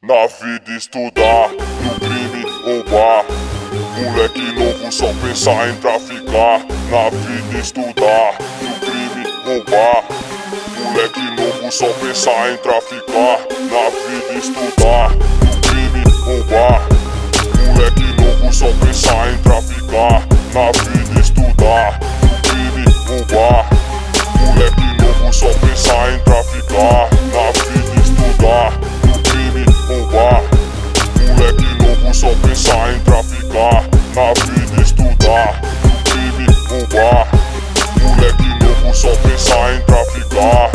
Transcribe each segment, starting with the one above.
Na vida estudar, no crime roubar. Moleque novo só pensar em traficar. Na vida estudar, no crime roubar. Moleque novo só pensar em traficar. Na vida estudar, no crime roubar. Moleque novo só pensar em traficar. Na vida estudar, no crime roubar. Moleque novo só pensar em traficar. Na vida estudar, no crime roubar. Moleque novo só pensar em traficar. Na vida estudar, no crime roubar. Moleque novo só pensar em traficar.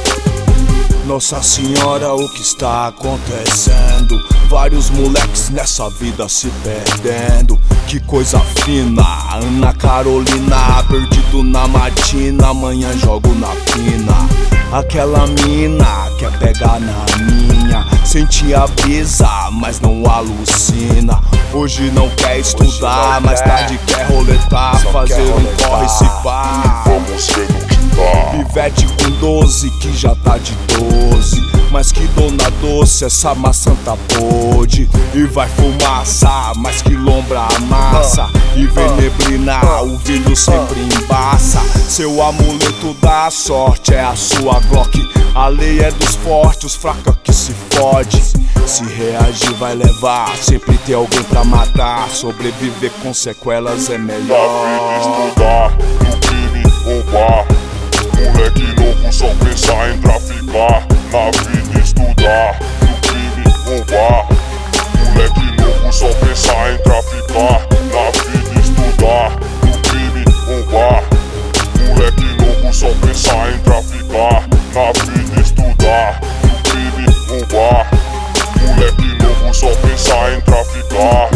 Nossa Senhora, o que está acontecendo? Vários moleques nessa vida se perdendo. Que coisa fina, Ana Carolina, perdido na matina, amanhã jogo na quina. Aquela mina quer pegar na minha, sente a brisa, mas não alucina. Hoje não quer estudar, mais tarde quer roletar, fazer um corre se pá. Vamos ver no que dá. Pivete com 12 que já tá de 12, mas que dona doce essa maçã tá podre. E vai fumaça, mas que lombra a massa. E vem neblina, o vidro sempre embaça. Seu amuleto da sorte é a sua Glock. A lei é dos fortes, os fracos que se fode. Se reagir vai levar, sempre tem alguém pra matar. Sobreviver com sequelas é melhor. Na vida estudar, no crime roubar. Moleque novo só pensar em traficar. Na vida estudar, no crime roubar. Moleque novo só pensar em traficar. Na vida estudar, no crime roubar. Moleque novo só pensar em traficar. Na vida estudar, no crime roubar. Moleque novo só pensar em traficar.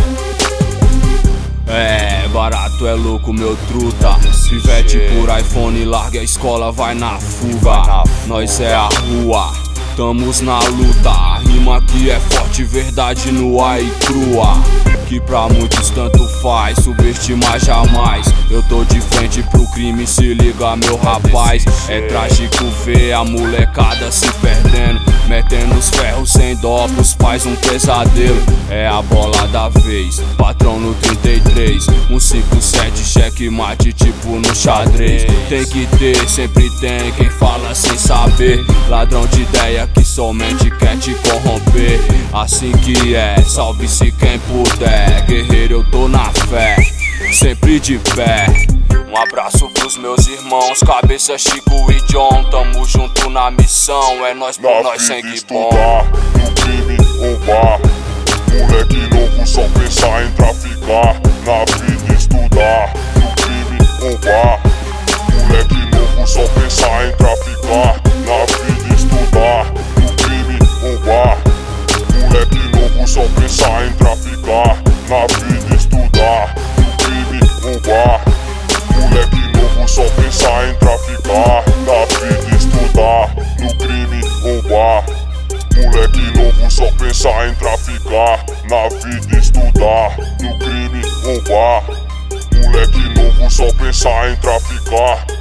É, barato é louco, meu truta. Pivete por iPhone, larga a escola, vai na fuga. Nós é a rua, tamos na luta. A rima que é forte, verdade nua e crua. Que pra muitos tanto faz, subestimar jamais. Eu tô de frente pro crime, se liga meu rapaz. É trágico ver a molecada se perdendo, metendo os ferros sem dó pros pais, um pesadelo. É a bola da vez, patrão no 33, 157, cheque mate tipo no xadrez. Tem que ter, sempre tem quem fala sem saber. Ladrão de ideia que somente quer te corromper. Assim que é, salve-se quem puder. Guerreiro, eu tô na fé, sempre de pé. Um abraço pros meus irmãos, Cabeça, Chico e John. Tamo junto na missão, é nós por nós, sangue bom. No crime roubar. Moleque novo só pensar em traficar. Na vida estudar, no crime roubar. Moleque novo só pensar em traficar. Na vida estudar, no crime roubar. Moleque novo só pensar em traficar. Na vida estudar, no crime roubar. Moleque novo só pensar em traficar. Na vida estudar, no crime roubar. Moleque novo só pensar em traficar. Na vida estudar, no crime roubar. Moleque novo só pensar em traficar.